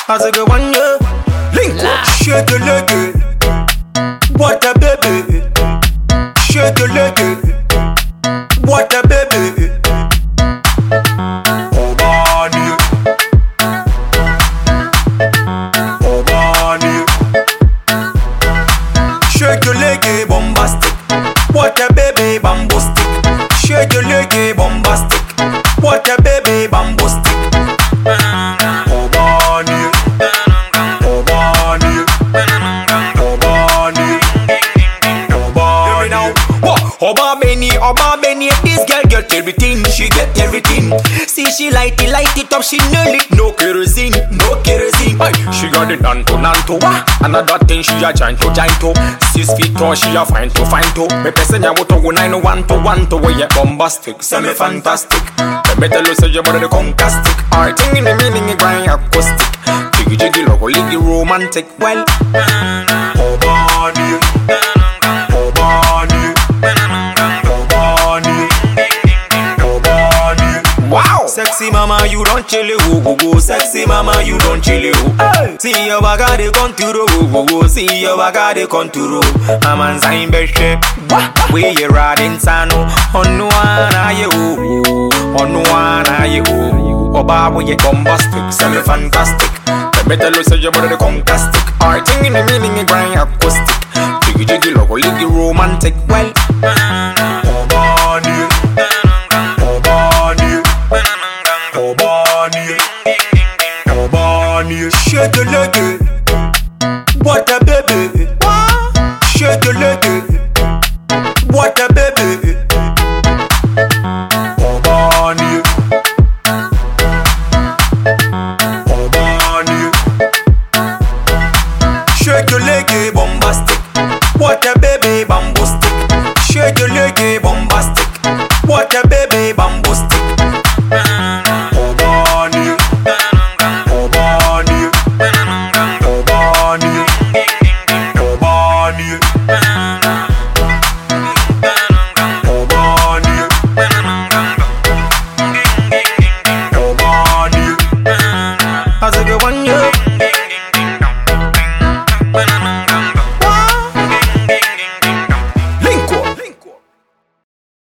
As a good one, yeah. Link, shake your leg. What a baby. Shake your leg. What a baby. Oh, Barney. Oh, Barney. Shake your leg, bombastic. What a baby, bamboo stick. Shake your leg, bombastic. What a baby, bamboo stick. Oh, Barney. Oh, Barney. Oh, Barney. Oh, Barney. Oba Benny, this girl get everything, she get everything. See she light it up, she nail it, no kerosene. Aye, she got it done to nanto. Another thing she a giant to. 6 feet tall, she a fine to. Me person ya moto go 9 1 to where you bombastic, semi fantastic. Me tell you say you body the concastic. Alright, thing in the meaning it grind acoustic. Jiggy logo, liggy romantic. Well, oh Barney. Oh Barney. Wow! Sexy mama, you don't chill go. Sexy mama, you don't chill hey. See your baga de contour go. See your baga de contour. I'm on sign beshe. We ye riding sano. On one you. Oba we ye bombastic, semi fantastic. The metal say your body the concastic. Alright, thing in the meaning it grind acoustic. Jiggy logo, liggy romantic. Well, oh Barney. Oh Barney. Oh Barney. Oh Barney. Shake your leg. What a baby. Shake your leg. What a baby. Oh Barney. Oh Barney. Shake your leg, bombastic. What a